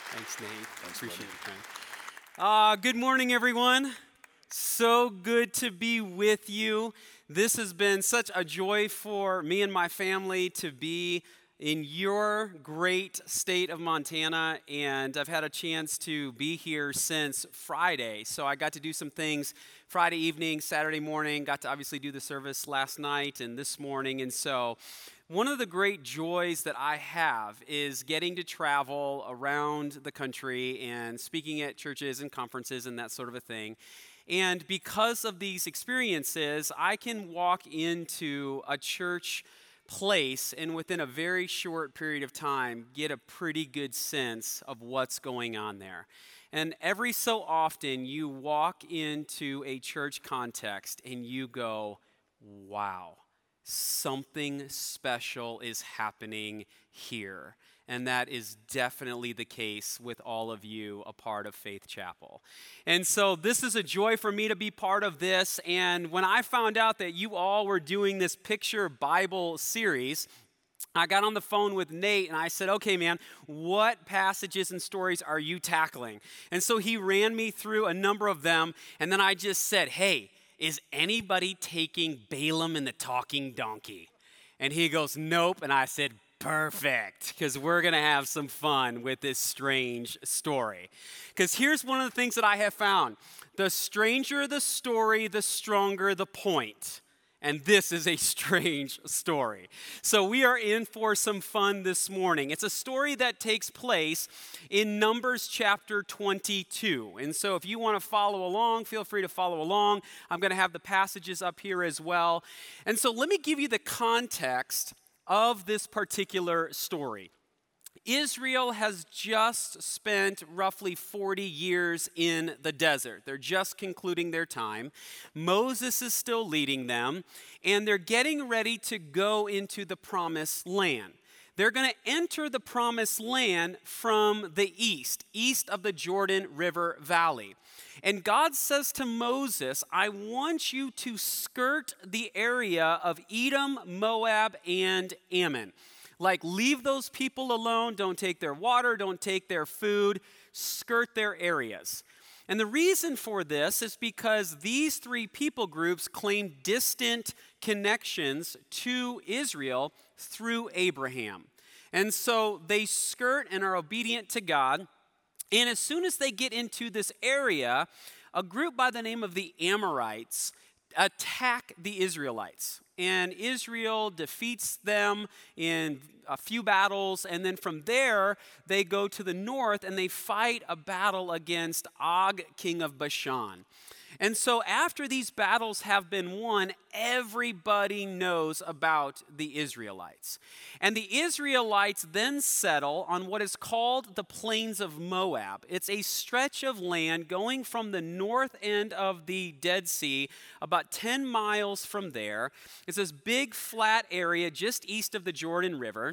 Thanks, Nate. Thanks, Appreciate buddy. it, friend. Good morning, everyone. So good to be with you. This has been such a joy for me and my family to be in your great state of Montana, and I've had a chance to be here since Friday. So I got to do some things Friday evening, Saturday morning, got to obviously do the service last night and this morning, and so one of the great joys that I have is getting to travel around the country and speaking at churches and conferences and that sort of a thing. And because of these experiences, I can walk into a church place and within a very short period of time get a pretty good sense of what's going on there. And every so often you walk into a church context and you go, wow, something special is happening here. And that is definitely the case with all of you a part of Faith Chapel. And so this is a joy for me to be part of this. And when I found out that you all were doing this Picture Bible series, I got on the phone with Nate and I said, okay, man, what passages and stories are you tackling? And so he ran me through a number of them. And then I just said, hey, is anybody taking Balaam and the talking donkey? And he goes, nope. And I said, perfect, because we're going to have some fun with this strange story. Because here's one of the things that I have found. The stranger the story, the stronger the point. And this is a strange story. So we are in for some fun this morning. It's a story that takes place in Numbers chapter 22. And so if you want to follow along, feel free to follow along. I'm going to have the passages up here as well. And so let me give you the context of this particular story. Israel has just spent roughly 40 years in the desert. They're just concluding their time. Moses is still leading them, and they're getting ready to go into the promised land. They're going to enter the promised land from the east of the Jordan River Valley. And God says to Moses, I want you to skirt the area of Edom, Moab, and Ammon. Like, leave those people alone. Don't take their water. Don't take their food. Skirt their areas. And the reason for this is because these three people groups claim distant connections to Israel through Abraham. And so they skirt and are obedient to God. And as soon as they get into this area, a group by the name of the Amorites attack the Israelites. And Israel defeats them in a few battles. And then from there, they go to the north and they fight a battle against Og, king of Bashan. And so after these battles have been won, everybody knows about the Israelites. And the Israelites then settle on what is called the Plains of Moab. It's a stretch of land going from the north end of the Dead Sea, about 10 miles from there. It's this big flat area just east of the Jordan River.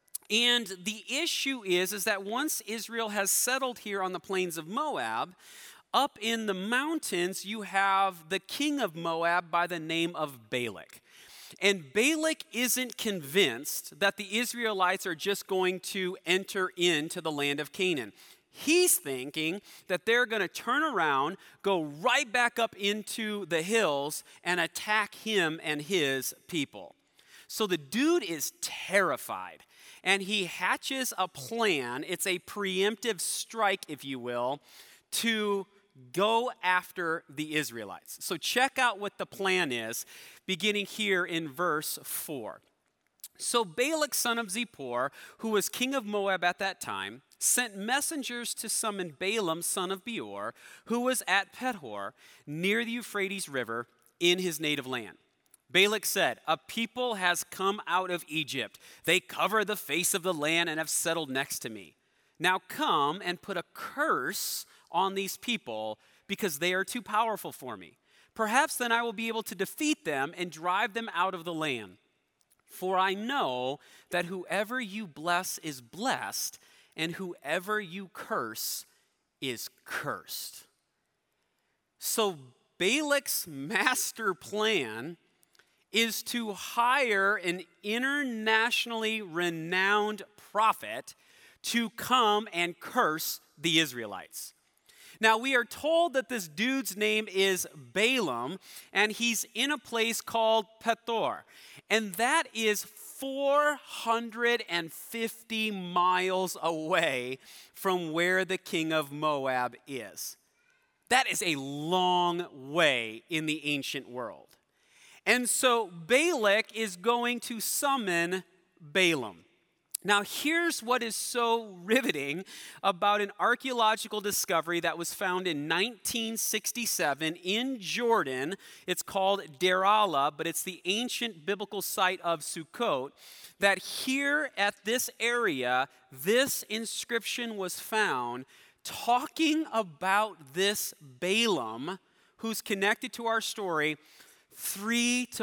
And the issue is that once Israel has settled here on the Plains of Moab, up in the mountains, you have the king of Moab by the name of Balak. And Balak isn't convinced that the Israelites are just going to enter into the land of Canaan. He's thinking that they're going to turn around, go right back up into the hills, and attack him and his people. So the dude is terrified, and he hatches a plan. It's a preemptive strike, if you will, to go after the Israelites. So check out what the plan is, beginning here in verse 4. So Balak, son of Zippor, who was king of Moab at that time, sent messengers to summon Balaam, son of Beor, who was at Pethor, near the Euphrates River, in his native land. Balak said, a people has come out of Egypt. They cover the face of the land and have settled next to me. Now come and put a curse on these people because they are too powerful for me. Perhaps then I will be able to defeat them and drive them out of the land. For I know that whoever you bless is blessed, and whoever you curse is cursed. So Balak's master plan is to hire an internationally renowned prophet to come and curse the Israelites. Now, we are told that this dude's name is Balaam, and he's in a place called Pethor. And that is 450 miles away from where the king of Moab is. That is a long way in the ancient world. And so Balak is going to summon Balaam. Now, here's what is so riveting about an archaeological discovery that was found in 1967 in Jordan. It's called Deir Alla, but it's the ancient biblical site of Sukkot, that here at this area, this inscription was found talking about this Balaam, who's connected to our story, 300 to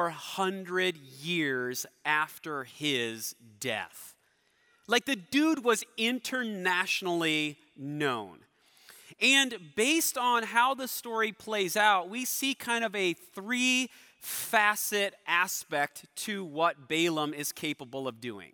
400 years after his death. Like, the dude was internationally known. And based on how the story plays out, we see kind of a three-facet aspect to what Balaam is capable of doing.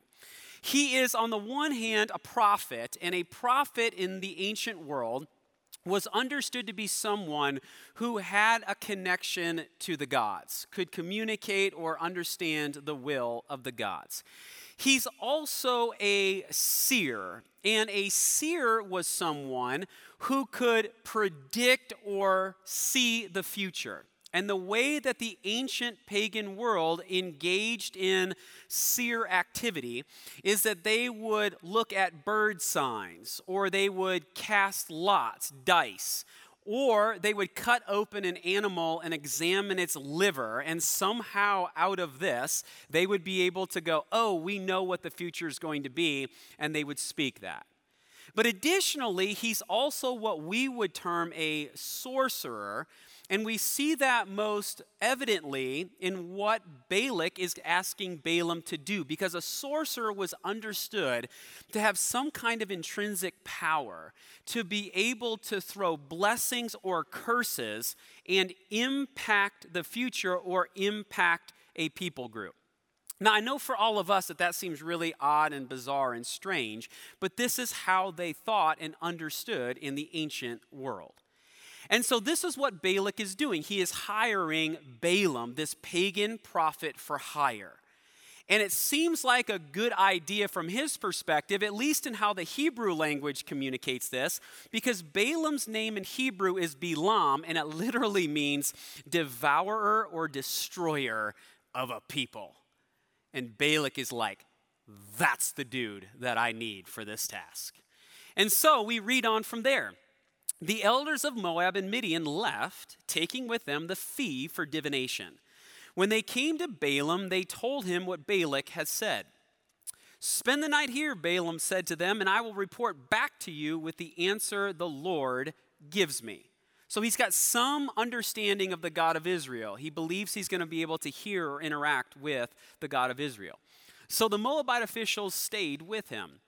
He is, on the one hand, a prophet, and a prophet in the ancient world was understood to be someone who had a connection to the gods, could communicate or understand the will of the gods. He's also a seer, and a seer was someone who could predict or see the future. And the way that the ancient pagan world engaged in seer activity is that they would look at bird signs, or they would cast lots, dice, or they would cut open an animal and examine its liver, and somehow out of this, they would be able to go, oh, we know what the future is going to be, and they would speak that. But additionally, he's also what we would term a sorcerer. And we see that most evidently in what Balak is asking Balaam to do, because a sorcerer was understood to have some kind of intrinsic power to be able to throw blessings or curses and impact the future or impact a people group. Now, I know for all of us that seems really odd and bizarre and strange, but this is how they thought and understood in the ancient world. And so this is what Balak is doing. He is hiring Balaam, this pagan prophet, for hire. And it seems like a good idea from his perspective, at least in how the Hebrew language communicates this, because Balaam's name in Hebrew is Bilam, and it literally means devourer or destroyer of a people. And Balak is like, that's the dude that I need for this task. And so we read on from there. The elders of Moab and Midian left, taking with them the fee for divination. When they came to Balaam, they told him what Balak had said. Spend the night here, Balaam said to them, and I will report back to you with the answer the Lord gives me. So he's got some understanding of the God of Israel. He believes he's going to be able to hear or interact with the God of Israel. So the Moabite officials stayed with him.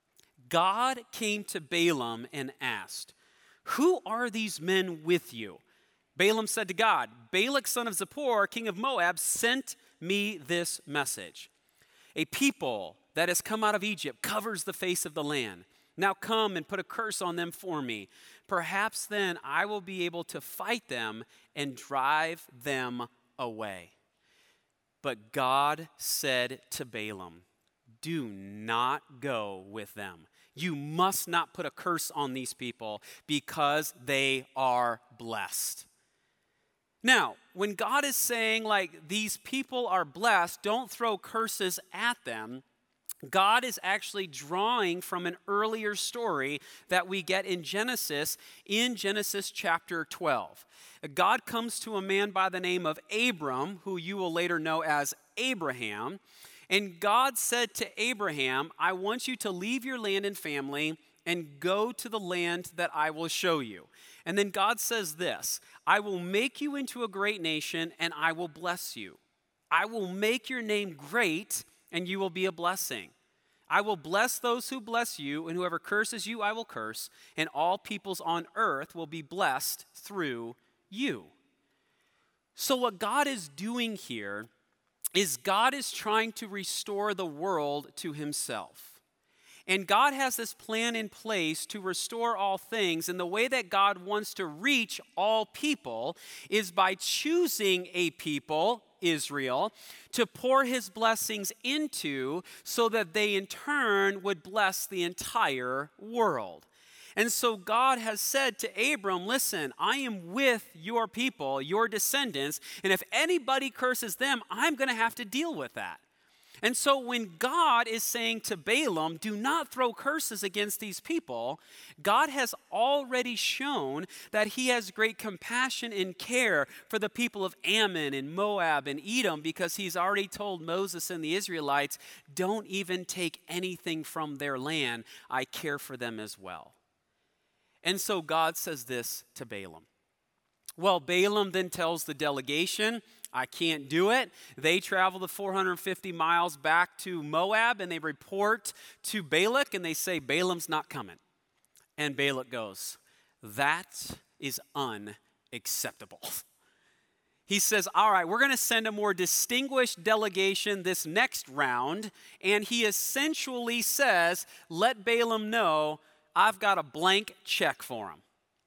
God came to Balaam and asked, who are these men with you? Balaam said to God, Balak, son of Zippor, king of Moab, sent me this message. A people that has come out of Egypt covers the face of the land. Now come and put a curse on them for me. Perhaps then I will be able to fight them and drive them away. But God said to Balaam, do not go with them. You must not put a curse on these people because they are blessed. Now, when God is saying, like, these people are blessed, don't throw curses at them, God is actually drawing from an earlier story that we get in Genesis chapter 12. God comes to a man by the name of Abram, who you will later know as Abraham. And God said to Abraham, I want you to leave your land and family and go to the land that I will show you. And then God says this, I will make you into a great nation and I will bless you. I will make your name great and you will be a blessing. I will bless those who bless you, and whoever curses you I will curse, and all peoples on earth will be blessed through you. So what God is doing here is God is trying to restore the world to himself. And God has this plan in place to restore all things. And the way that God wants to reach all people is by choosing a people, Israel, to pour his blessings into so that they in turn would bless the entire world. And so God has said to Abram, listen, I am with your people, your descendants, and if anybody curses them, I'm going to have to deal with that. And so when God is saying to Balaam, do not throw curses against these people, God has already shown that he has great compassion and care for the people of Ammon and Moab and Edom, because he's already told Moses and the Israelites, don't even take anything from their land. I care for them as well. And so God says this to Balaam. Well, Balaam then tells the delegation, I can't do it. They travel the 450 miles back to Moab and they report to Balak and they say, Balaam's not coming. And Balak goes, that is unacceptable. He says, all right, we're going to send a more distinguished delegation this next round. And he essentially says, let Balaam know I've got a blank check for him.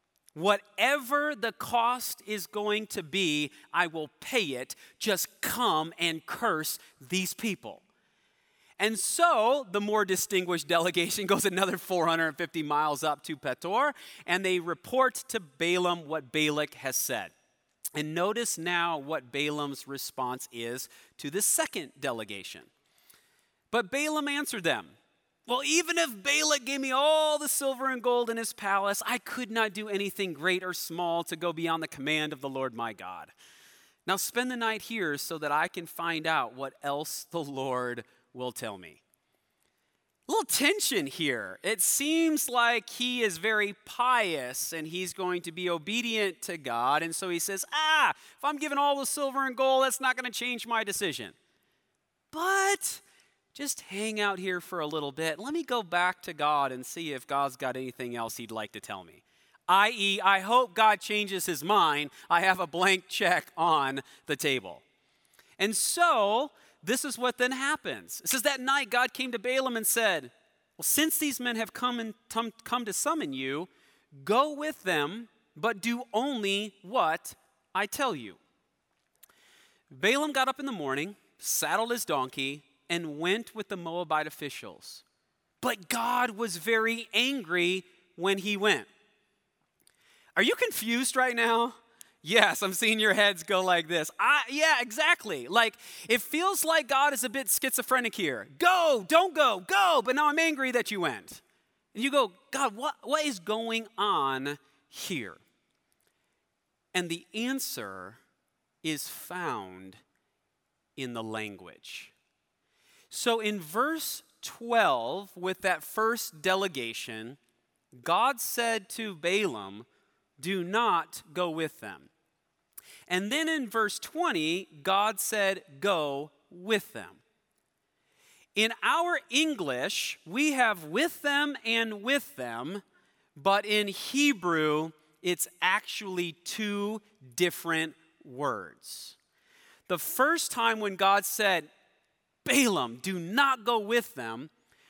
Whatever the cost is going to be, I will pay it. Just come and curse these people. And so the more distinguished delegation goes another 450 miles up to Petor, and they report to Balaam what Balak has said. And notice now what Balaam's response is to the second delegation. But Balaam answered them, well, even if Balak gave me all the silver and gold in his palace, I could not do anything great or small to go beyond the command of the Lord my God. Now spend the night here so that I can find out what else the Lord will tell me. A little tension here. It seems like he is very pious and he's going to be obedient to God. And so he says, if I'm given all the silver and gold, that's not going to change my decision. But just hang out here for a little bit. Let me go back to God and see if God's got anything else he'd like to tell me. I.e., I hope God changes his mind. I have a blank check on the table. And so this is what then happens. It says that night God came to Balaam and said, well, since these men have come to summon you, go with them, but do only what I tell you. Balaam got up in the morning, saddled his donkey, and went with the Moabite officials. But God was very angry when he went. Are you confused right now? Yes, I'm seeing your heads go like this. Yeah, exactly. Like, it feels like God is a bit schizophrenic here. Go, don't go, go, but now I'm angry that you went. And you go, God, what is going on here? And the answer is found in the language. So in verse 12, with that first delegation, God said to Balaam, do not go with them. And then in verse 20, God said, go with them. In our English, we have with them and with them, but in Hebrew, it's actually two different words. The first time when God said, Balaam, do not go with them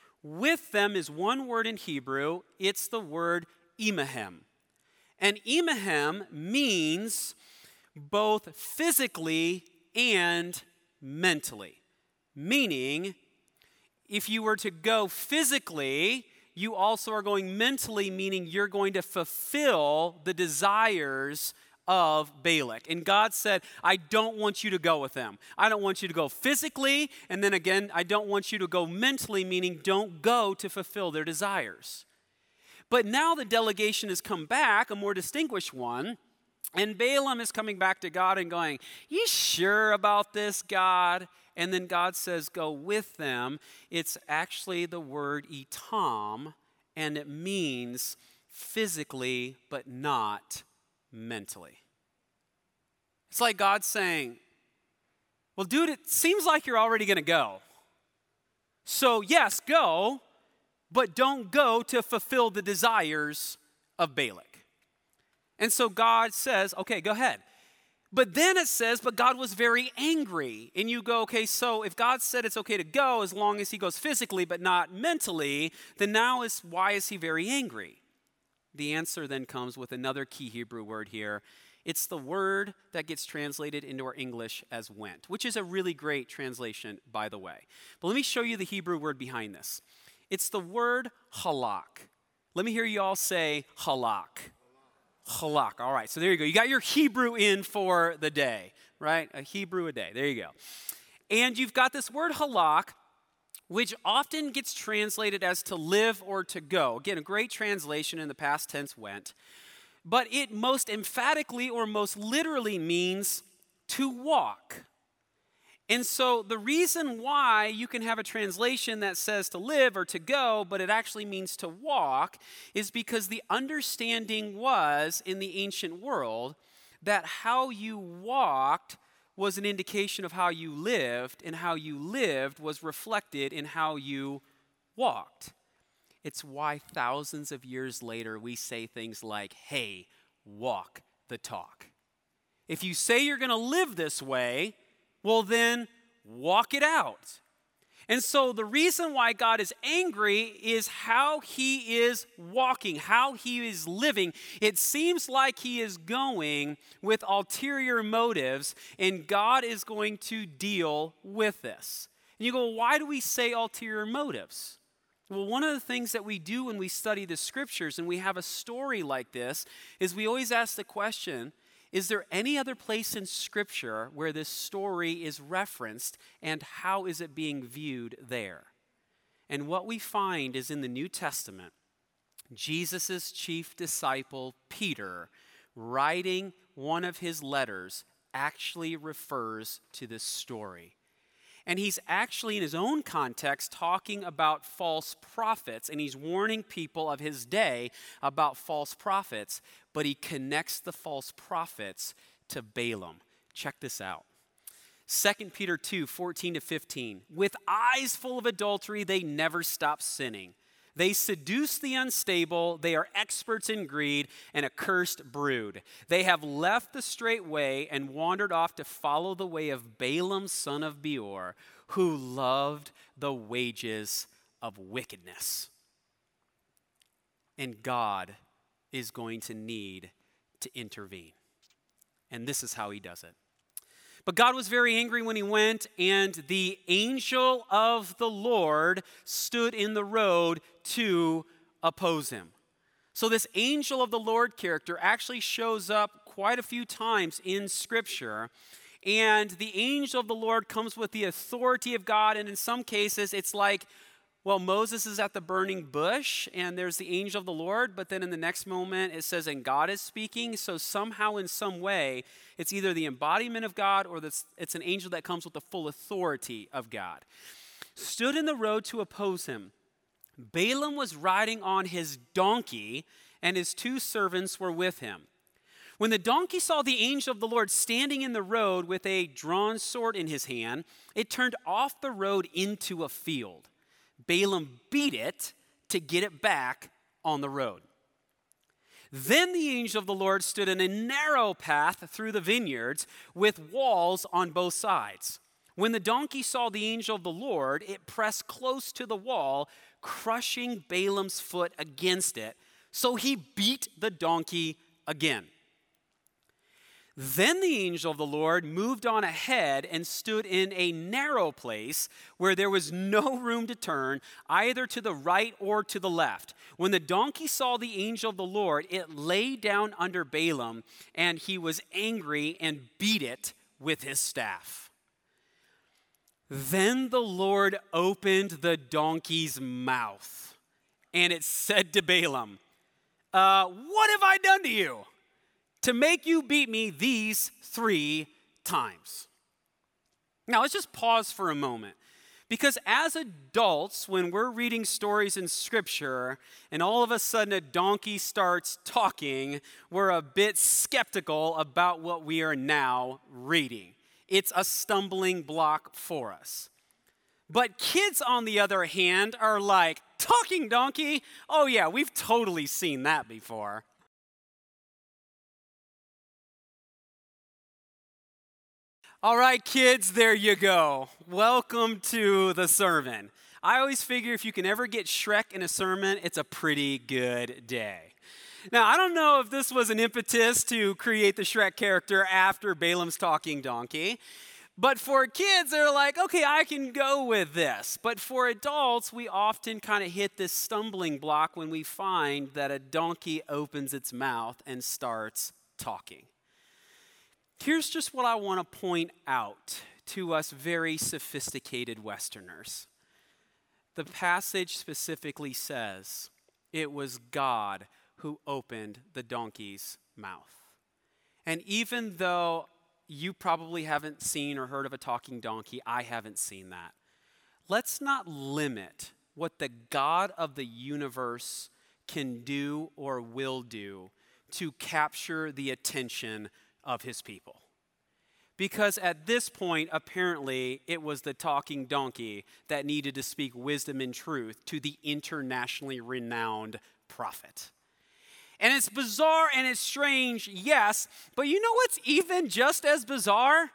is one word in Hebrew. It's the word imahem. And imahem means both physically and mentally. Meaning, if you were to go physically, you also are going mentally, meaning you're going to fulfill the desires of Balak. And God said, I don't want you to go with them. I don't want you to go physically, and then again, I don't want you to go mentally, meaning don't go to fulfill their desires. But now the delegation has come back, a more distinguished one, and Balaam is coming back to God and going, you sure about this, God? And then God says, go with them. It's actually the word etam, and it means physically, but not mentally. It's like God saying, well, dude, it seems like you're already going to go. So yes, go, but don't go to fulfill the desires of Balak. And so God says, okay, go ahead. But then it says, but God was very angry. And you go, okay, so if God said it's okay to go as long as he goes physically but not mentally, then why is he very angry? The answer then comes with another key Hebrew word here. It's the word that gets translated into our English as went, which is a really great translation, by the way. But let me show you the Hebrew word behind this. It's the word halak. Let me hear you all say halak. Halak. All right, so there you go. You got your Hebrew in for the day, right? A Hebrew a day. There you go. And you've got this word halak, which often gets translated as to live or to go. Again, a great translation in the past tense went. But it most emphatically or most literally means to walk. And so the reason why you can have a translation that says to live or to go, but it actually means to walk, is because the understanding was in the ancient world that how you walked was an indication of how you lived, and how you lived was reflected in how you walked. It's why thousands of years later we say things like, hey, walk the talk. If you say you're going to live this way, well then walk it out. And so the reason why God is angry is how he is walking, how he is living. It seems like he is going with ulterior motives, and God is going to deal with this. And you go, why do we say ulterior motives? Well, one of the things that we do when we study the scriptures and we have a story like this is we always ask the question, is there any other place in Scripture where this story is referenced, and how is it being viewed there? And what we find is in the New Testament, Jesus' chief disciple, Peter, writing one of his letters, actually refers to this story. And he's actually, in his own context, talking about false prophets, and he's warning people of his day about false prophets, but he connects the false prophets to Balaam. Check this out. 2 Peter 2, 14-15. With eyes full of adultery, they never stop sinning. They seduce the unstable. They are experts in greed, an accursed brood. They have left the straight way and wandered off to follow the way of Balaam, son of Beor, who loved the wages of wickedness. And God is going to need to intervene. And this is how he does it. But God was very angry when he went, and the angel of the Lord stood in the road to oppose him. So this angel of the Lord character actually shows up quite a few times in Scripture. And the angel of the Lord comes with the authority of God, and in some cases it's like, well, Moses is at the burning bush, and there's the angel of the Lord, but then in the next moment it says, and God is speaking. So somehow, in some way, it's either the embodiment of God or it's an angel that comes with the full authority of God. Stood in the road to oppose him. Balaam was riding on his donkey, and his two servants were with him. When the donkey saw the angel of the Lord standing in the road with a drawn sword in his hand, it turned off the road into a field. Balaam beat it to get it back on the road. Then the angel of the Lord stood in a narrow path through the vineyards with walls on both sides. When the donkey saw the angel of the Lord, it pressed close to the wall, crushing Balaam's foot against it. So he beat the donkey again. Then the angel of the Lord moved on ahead and stood in a narrow place where there was no room to turn, either to the right or to the left. When the donkey saw the angel of the Lord, it lay down under Balaam, and he was angry and beat it with his staff. Then the Lord opened the donkey's mouth, and it said to Balaam, what have I done to you to make you beat me these 3 times? Now, let's just pause for a moment. Because as adults, when we're reading stories in Scripture and all of a sudden a donkey starts talking, we're a bit skeptical about what we are now reading. It's a stumbling block for us. But kids, on the other hand, are like, talking donkey? Oh yeah, we've totally seen that before. All right, kids, there you go. Welcome to the sermon. I always figure if you can ever get Shrek in a sermon, it's a pretty good day. Now, I don't know if this was an impetus to create the Shrek character after Balaam's talking donkey, but for kids, they're like, okay, I can go with this. But for adults, we often kind of hit this stumbling block when we find that a donkey opens its mouth and starts talking. Here's just what I want to point out to us very sophisticated Westerners. The passage specifically says it was God who opened the donkey's mouth. And even though you probably haven't seen or heard of a talking donkey, I haven't seen that. Let's not limit what the God of the universe can do or will do to capture the attention of his people. Because at this point, apparently, it was the talking donkey that needed to speak wisdom and truth to the internationally renowned prophet. And it's bizarre and it's strange, yes, but you know what's even just as bizarre?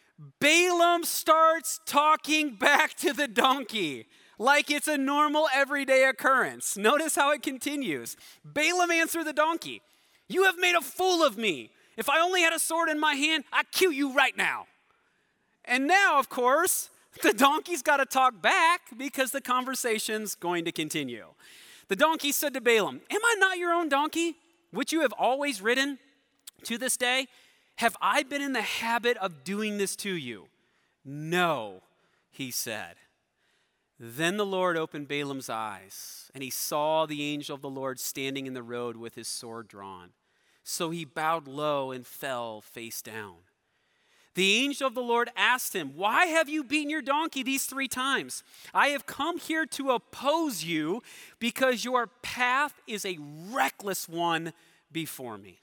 Balaam starts talking back to the donkey like it's a normal everyday occurrence. Notice how it continues. Balaam answered the donkey, "You have made a fool of me. If I only had a sword in my hand, I'd kill you right now." And now, of course, the donkey's got to talk back because the conversation's going to continue. The donkey said to Balaam, "Am I not your own donkey, which you have always ridden to this day? Have I been in the habit of doing this to you?" "No," he said. Then the Lord opened Balaam's eyes, and he saw the angel of the Lord standing in the road with his sword drawn. So he bowed low and fell face down. The angel of the Lord asked him, "Why have you beaten your donkey these 3 times? I have come here to oppose you because your path is a reckless one before me.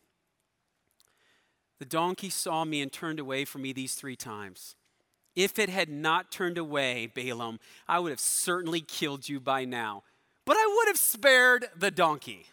The donkey saw me and turned away from me these 3 times. If it had not turned away, Balaam, I would have certainly killed you by now. But I would have spared the donkey."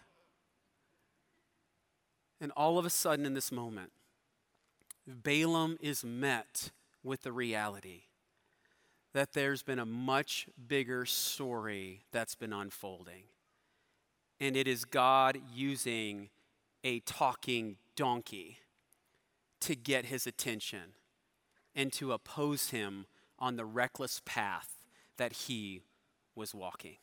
And all of a sudden in this moment, Balaam is met with the reality that there's been a much bigger story that's been unfolding. And it is God using a talking donkey to get his attention and to oppose him on the reckless path that he was walking.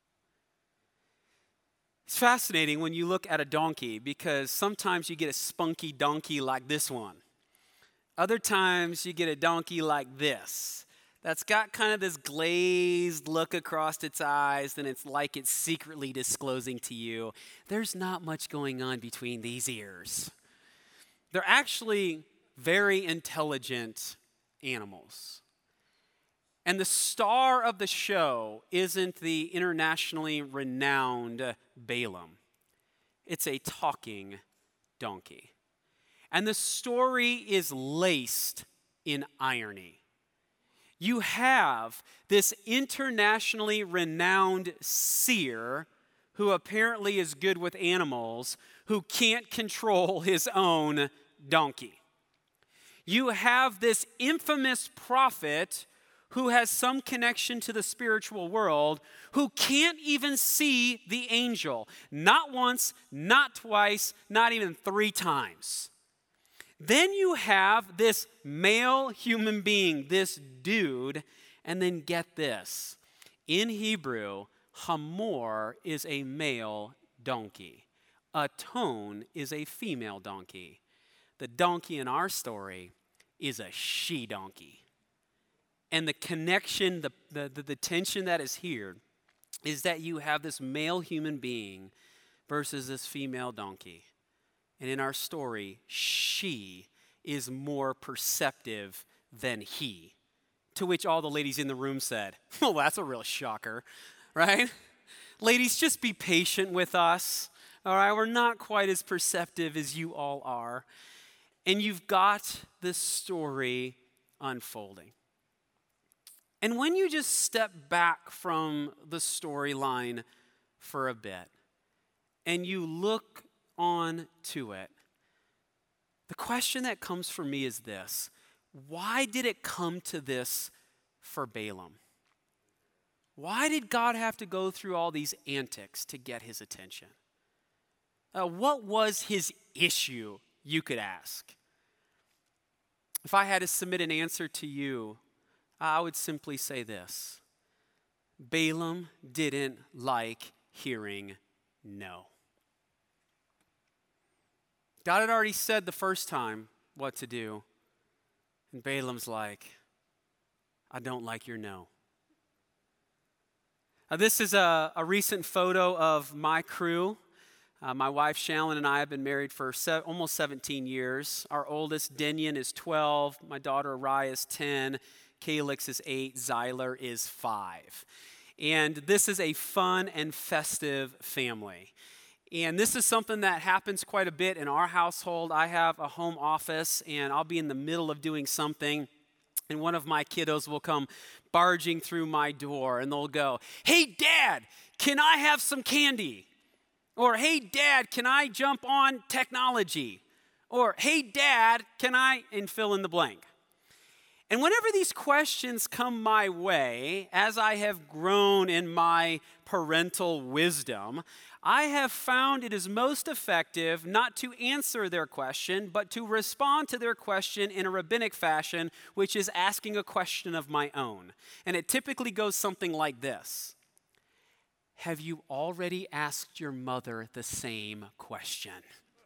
It's fascinating when you look at a donkey because sometimes you get a spunky donkey like this one. Other times you get a donkey like this that's got kind of this glazed look across its eyes, and it's like it's secretly disclosing to you there's not much going on between these ears. They're actually very intelligent animals. And the star of the show isn't the internationally renowned Balaam. It's a talking donkey. And the story is laced in irony. You have this internationally renowned seer who apparently is good with animals who can't control his own donkey. You have this infamous prophet who has some connection to the spiritual world, who can't even see the angel. Not once, not twice, not even 3 times. Then you have this male human being, this dude, and then get this. In Hebrew, Hamor is a male donkey. Aton is a female donkey. The donkey in our story is a she-donkey. And the connection, the tension that is here is that you have this male human being versus this female donkey. And in our story, she is more perceptive than he. To which all the ladies in the room said, "Well, that's a real shocker," right? Ladies, just be patient with us, all right? We're not quite as perceptive as you all are. And you've got this story unfolding. And when you just step back from the storyline for a bit and you look on to it, the question that comes for me is this: why did it come to this for Balaam? Why did God have to go through all these antics to get his attention? What was his issue, you could ask? If I had to submit an answer to you, I would simply say this: Balaam didn't like hearing no. God had already said the first time what to do, and Balaam's like, I don't like your no. This is a recent photo of my crew. My wife, Shallon, and I have been married for almost 17 years. Our oldest, Denyon, is 12. My daughter, Rye, is 10. Calix is 8. Zyler is 5. And this is a fun and festive family. And this is something that happens quite a bit in our household. I have a home office, and I'll be in the middle of doing something, and one of my kiddos will come barging through my door, and they'll go, "Hey, Dad, can I have some candy?" Or, "Hey, Dad, can I jump on technology?" Or, "Hey, Dad, can I," and fill in the blank. And whenever these questions come my way, as I have grown in my parental wisdom, I have found it is most effective not to answer their question, but to respond to their question in a rabbinic fashion, which is asking a question of my own. And it typically goes something like this: have you already asked your mother the same question?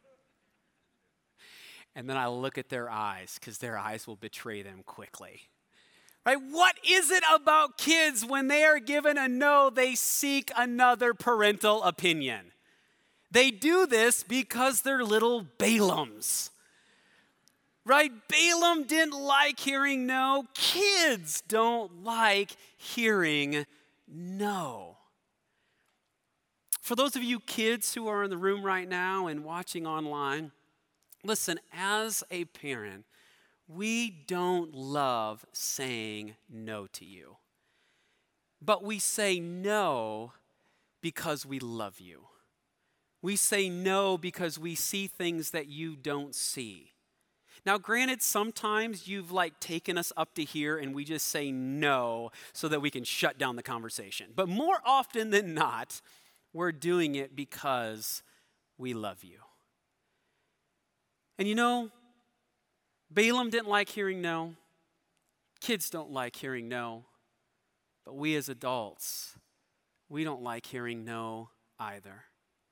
And then I look at their eyes, because their eyes will betray them quickly. Right? What is it about kids when they are given a no, they seek another parental opinion? They do this because they're little Balaams. Right? Balaam didn't like hearing no. Kids don't like hearing no. For those of you kids who are in the room right now and watching online, listen, as a parent, we don't love saying no to you. But we say no because we love you. We say no because we see things that you don't see. Now, granted, sometimes you've taken us up to here and we just say no so that we can shut down the conversation. But more often than not, we're doing it because we love you. And you know, Balaam didn't like hearing no. Kids don't like hearing no. But we as adults, we don't like hearing no either.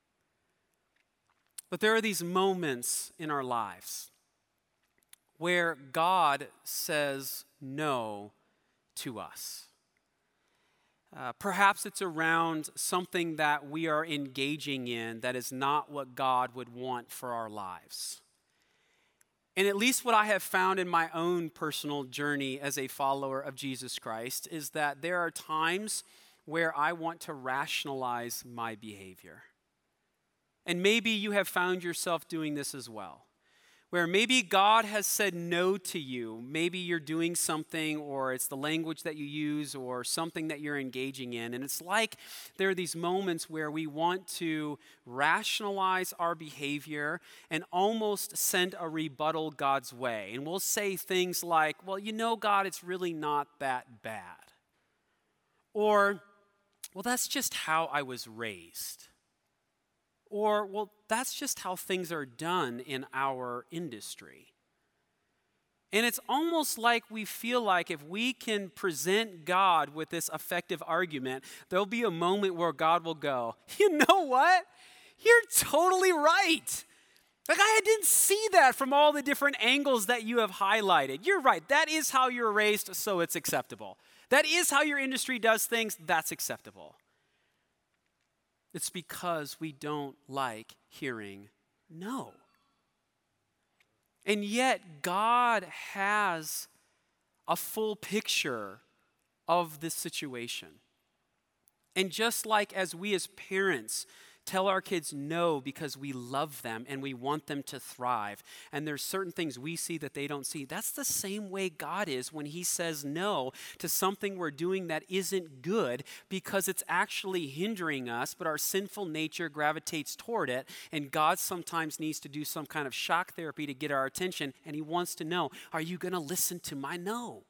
But there are these moments in our lives where God says no to us. Perhaps it's around something that we are engaging in that is not what God would want for our lives. And at least what I have found in my own personal journey as a follower of Jesus Christ is that there are times where I want to rationalize my behavior. And maybe you have found yourself doing this as well, where maybe God has said no to you. Maybe you're doing something, or it's the language that you use, or something that you're engaging in. And it's like there are these moments where we want to rationalize our behavior and almost send a rebuttal God's way. And we'll say things like, well, you know, God, it's really not that bad. Or, well, that's just how I was raised. Or, well, that's just how things are done in our industry. And it's almost like we feel like if we can present God with this effective argument, there'll be a moment where God will go, you know what? You're totally right. I didn't see that from all the different angles that you have highlighted. You're right. That is how you're raised, so it's acceptable. That is how your industry does things. That's acceptable. It's because we don't like hearing no. And yet, God has a full picture of this situation. And just like as we as parents tell our kids no because we love them and we want them to thrive. And there's certain things we see that they don't see. That's the same way God is when he says no to something we're doing that isn't good because it's actually hindering us, but our sinful nature gravitates toward it. And God sometimes needs to do some kind of shock therapy to get our attention. And he wants to know, are you going to listen to my no?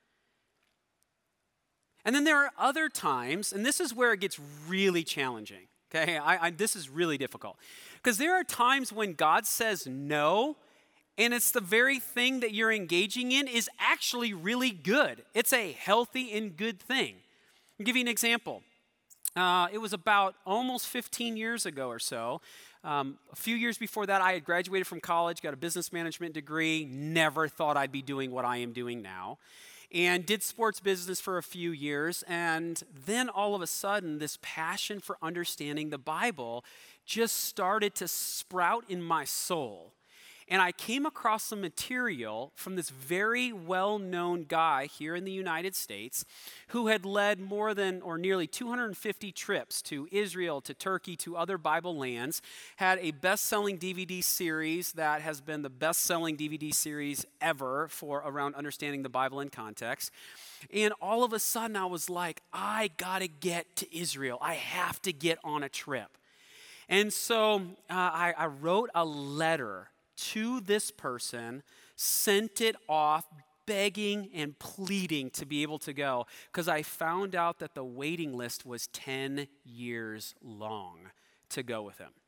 And then there are other times, and this is where it gets really challenging. Okay, this is really difficult. Because there are times when God says no, and it's the very thing that you're engaging in is actually really good. It's a healthy and good thing. I'll give you an example. It was about almost 15 years ago or so. A few years before that, I had graduated from college, got a business management degree, never thought I'd be doing what I am doing now. And did sports business for a few years, and then all of a sudden, this passion for understanding the Bible just started to sprout in my soul. And I came across some material from this very well-known guy here in the United States who had led more than or nearly 250 trips to Israel, to Turkey, to other Bible lands, had a best-selling DVD series that has been the best-selling DVD series ever for around understanding the Bible in context. And all of a sudden I was like, I gotta get to Israel. I have to get on a trip. And so I wrote a letter to this person, sent it off, begging and pleading to be able to go, because I found out that the waiting list was 10 years long to go with him.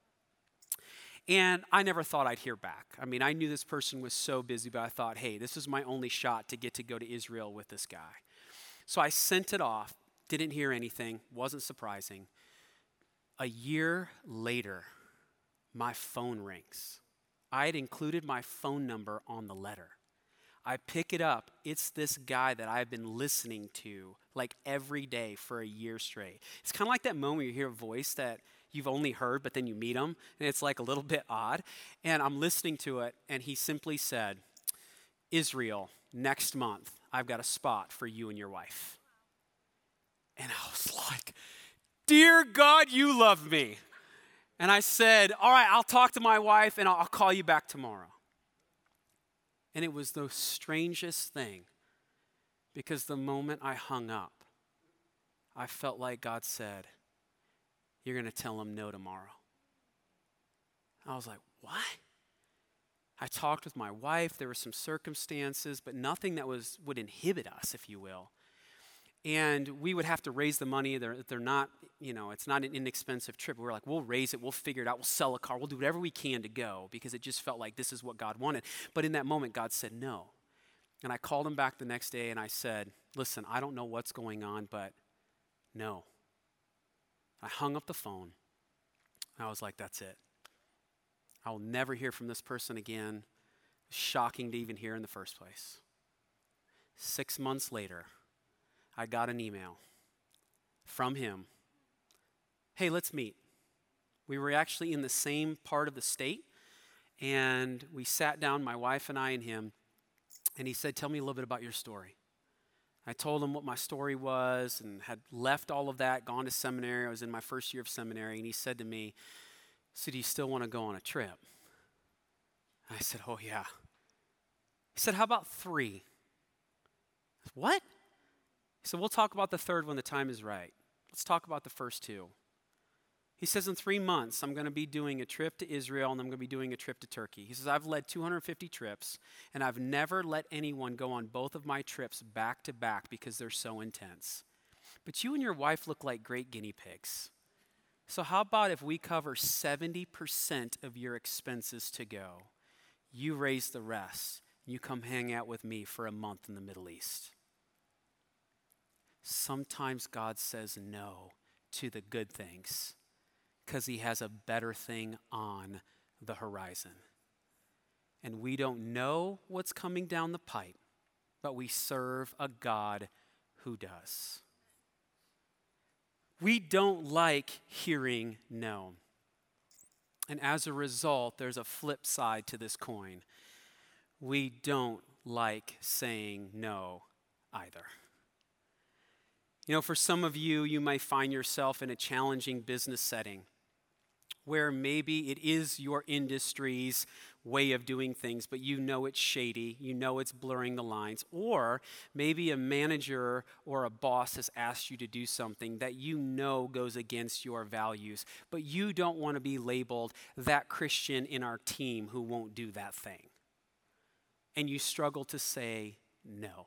And I never thought I'd hear back. I mean, I knew this person was so busy, but I thought, hey, this is my only shot to get to go to Israel with this guy. So I sent it off, didn't hear anything, wasn't surprising. A year later, my phone rings. I had included my phone number on the letter. I pick it up. It's this guy that I've been listening to like every day for a year straight. It's kind of like that moment where you hear a voice that you've only heard, but then you meet him, and it's like a little bit odd. And I'm listening to it, and he simply said, Israel, next month, I've got a spot for you and your wife. And I was like, dear God, you love me. And I said, all right, I'll talk to my wife and I'll call you back tomorrow. And it was the strangest thing because the moment I hung up, I felt like God said, you're going to tell him no tomorrow. I was like, what? I talked with my wife. There were some circumstances, but nothing that would inhibit us, if you will. And we would have to raise the money. They're not, it's not an inexpensive trip. We're like, we'll raise it. We'll figure it out. We'll sell a car. We'll do whatever we can to go because it just felt like this is what God wanted. But in that moment, God said no. And I called him back the next day and I said, listen, I don't know what's going on, but no. I hung up the phone. I was like, that's it. I will never hear from this person again. Shocking to even hear in the first place. 6 months later, I got an email from him. Hey, let's meet. We were actually in the same part of the state, and we sat down, my wife and I and him, and he said, tell me a little bit about your story. I told him what my story was and had left all of that, gone to seminary. I was in my first year of seminary, and he said to me, so do you still want to go on a trip? I said, oh, yeah. He said, how about 3? I said, what? He said, we'll talk about the third when the time is right. Let's talk about the first 2. He says, in 3 months, I'm going to be doing a trip to Israel and I'm going to be doing a trip to Turkey. He says, I've led 250 trips and I've never let anyone go on both of my trips back to back because they're so intense. But you and your wife look like great guinea pigs. So how about if we cover 70% of your expenses to go? You raise the rest. You come hang out with me for a month in the Middle East. Sometimes God says no to the good things because he has a better thing on the horizon. And we don't know what's coming down the pipe, but we serve a God who does. We don't like hearing no. And as a result, there's a flip side to this coin. We don't like saying no either. For some of you, you may find yourself in a challenging business setting where maybe it is your industry's way of doing things, but you know it's shady, you know it's blurring the lines, or maybe a manager or a boss has asked you to do something that you know goes against your values, but you don't want to be labeled that Christian in our team who won't do that thing. And you struggle to say no.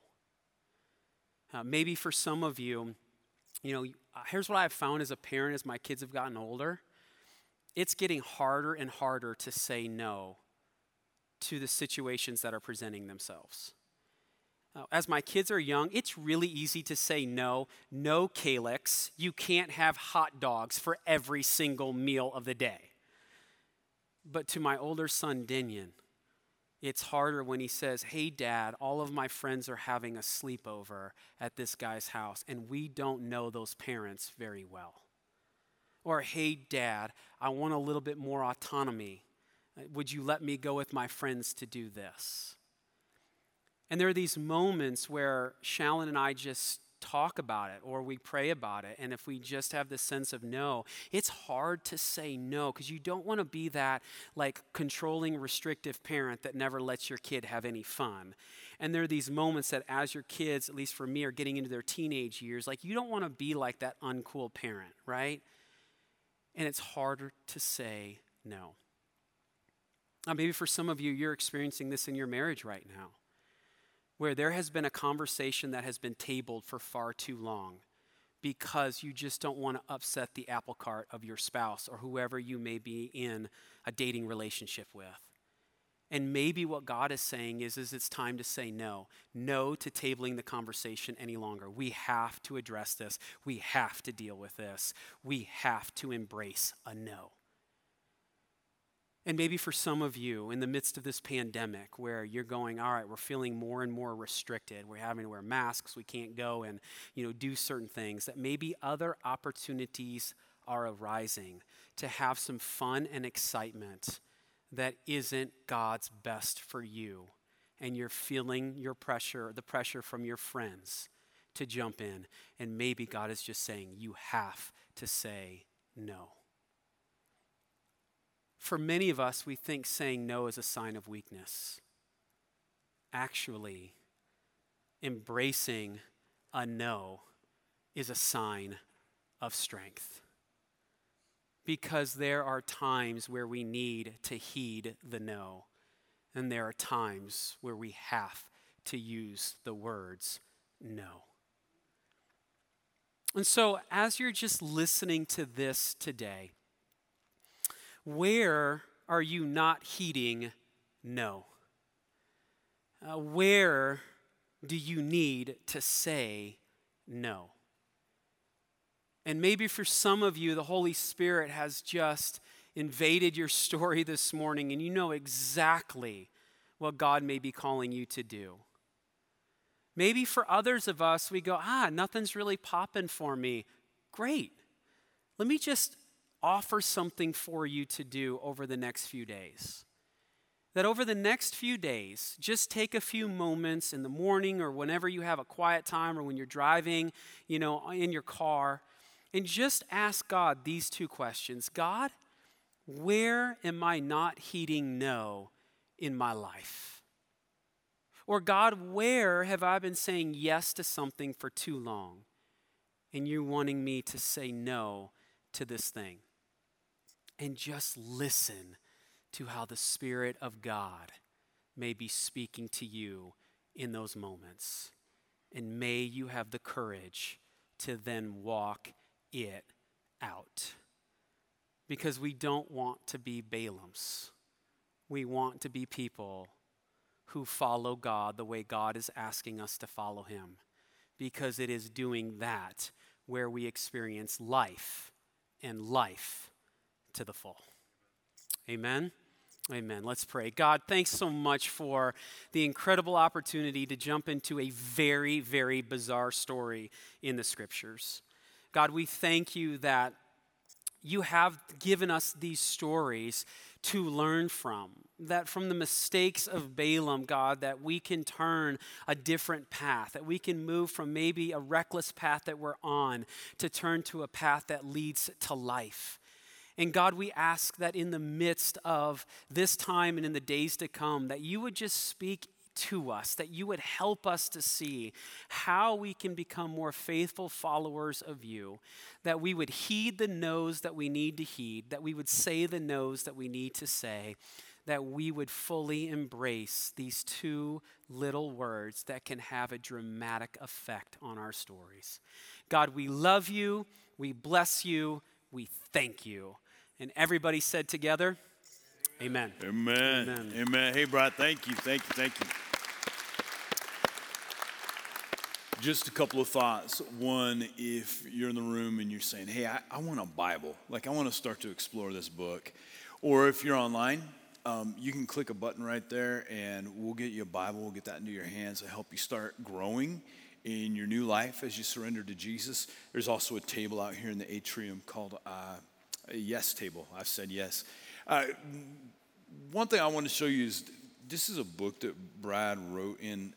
Maybe for some of you, here's what I've found as a parent as my kids have gotten older. It's getting harder and harder to say no to the situations that are presenting themselves. As my kids are young, it's really easy to say no. No, Calix, you can't have hot dogs for every single meal of the day. But to my older son, Dinian, it's harder when he says, hey, Dad, all of my friends are having a sleepover at this guy's house, and we don't know those parents very well. Or, hey, Dad, I want a little bit more autonomy. Would you let me go with my friends to do this? And there are these moments where Shalyn and I just talk about it or we pray about it. And if we just have this sense of no, it's hard to say no because you don't want to be that like controlling, restrictive parent that never lets your kid have any fun. And there are these moments that as your kids, at least for me, are getting into their teenage years, like you don't want to be like that uncool parent, right? And it's harder to say no. Maybe for some of you, you're experiencing this in your marriage right now, where there has been a conversation that has been tabled for far too long because you just don't want to upset the apple cart of your spouse or whoever you may be in a dating relationship with. And maybe what God is saying is it's time to say no. No to tabling the conversation any longer. We have to address this. We have to deal with this. We have to embrace a no. And maybe for some of you, in the midst of this pandemic, where you're going, all right, we're feeling more and more restricted. We're having to wear masks. We can't go and, do certain things. That maybe other opportunities are arising to have some fun and excitement that isn't God's best for you. And you're feeling the pressure from your friends to jump in. And maybe God is just saying, you have to say no. For many of us, we think saying no is a sign of weakness. Actually, embracing a no is a sign of strength. Because there are times where we need to heed the no, and there are times where we have to use the words no. And so, as you're just listening to this today, where are you not heeding no? Where do you need to say no? And maybe for some of you, the Holy Spirit has just invaded your story this morning and you know exactly what God may be calling you to do. Maybe for others of us, we go, nothing's really popping for me. Great. Let me just offer something for you to do over the next few days. That over the next few days, just take a few moments in the morning or whenever you have a quiet time or when you're driving, in your car, and just ask God these two questions. God, where am I not heeding no in my life? Or God, where have I been saying yes to something for too long and you're wanting me to say no to this thing? And just listen to how the Spirit of God may be speaking to you in those moments. And may you have the courage to then walk it out. Because we don't want to be Balaams. We want to be people who follow God the way God is asking us to follow him. Because it is doing that where we experience life and life to the full. Amen. Amen. Let's pray. God, thanks so much for the incredible opportunity to jump into a very, very bizarre story in the scriptures. God, we thank you that you have given us these stories to learn from. That from the mistakes of Balaam, God, that we can turn a different path, that we can move from maybe a reckless path that we're on to turn to a path that leads to life. And God, we ask that in the midst of this time and in the days to come, that you would just speak to us, that you would help us to see how we can become more faithful followers of you, that we would heed the no's that we need to heed, that we would say the no's that we need to say, that we would fully embrace these two little words that can have a dramatic effect on our stories. God, we love you, we bless you, we thank you. And everybody said together, amen. Amen. Amen. Amen. Hey, Brad, thank you. Just a couple of thoughts. One, if you're in the room and you're saying, hey, I want a Bible. Like, I want to start to explore this book. Or if you're online, you can click a button right there and we'll get you a Bible. We'll get that into your hands to help you start growing in your new life as you surrender to Jesus. There's also a table out here in the atrium called a yes table. I've said yes. One thing I want to show you is this is a book that Brad wrote, and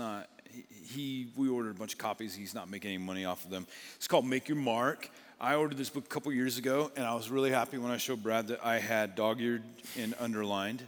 we ordered a bunch of copies. He's not making any money off of them. It's called Make Your Mark. I ordered this book a couple years ago, and I was really happy when I showed Brad that I had dog-eared and underlined.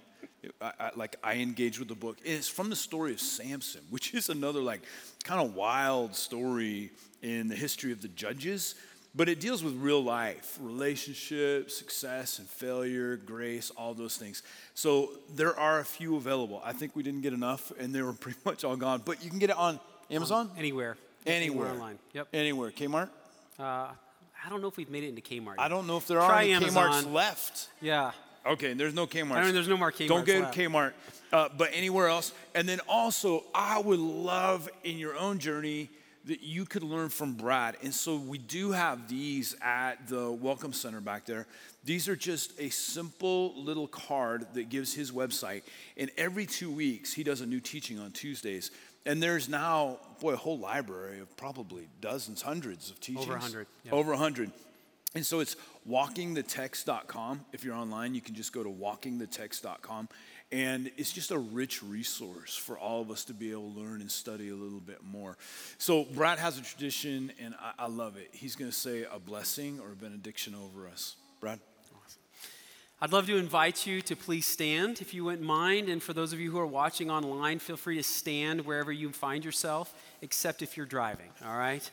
I engaged with the book. It's from the story of Samson, which is another kind of wild story in the history of the Judges. But it deals with real life, relationships, success and failure, grace, all those things. So there are a few available. I think we didn't get enough, and they were pretty much all gone. But you can get it on Amazon? Anywhere. Anywhere. Online. Yep. Anywhere. Kmart? I don't know if we've made it into Kmart yet. I don't know if there are any Amazon. Kmarts left. Yeah. Okay, there's no Kmarts. I mean, there's no more Kmarts Don't go left. to Kmart, but anywhere else. And then also, I would love in your own journey that you could learn from Brad. And so we do have these at the Welcome Center back there. These are just a simple little card that gives his website. And every 2 weeks, he does a new teaching on Tuesdays. And there's now, a whole library of probably dozens, hundreds of teachings. Over 100. Yep. Over 100. And so it's walkingthetext.com. If you're online, you can just go to walkingthetext.com. And it's just a rich resource for all of us to be able to learn and study a little bit more. So Brad has a tradition, and I love it. He's going to say a blessing or a benediction over us. Brad? Awesome. I'd love to invite you to please stand, if you wouldn't mind. And for those of you who are watching online, feel free to stand wherever you find yourself, except if you're driving, all right?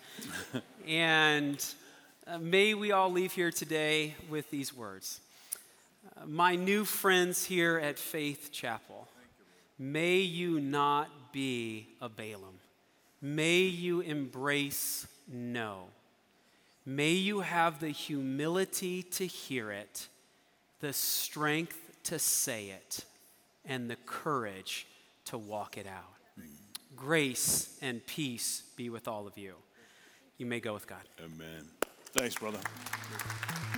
And may we all leave here today with these words. My new friends here at Faith Chapel, may you not be a Balaam. May you embrace no. May you have the humility to hear it, the strength to say it, and the courage to walk it out. Grace and peace be with all of you. You may go with God. Amen. Thanks, brother.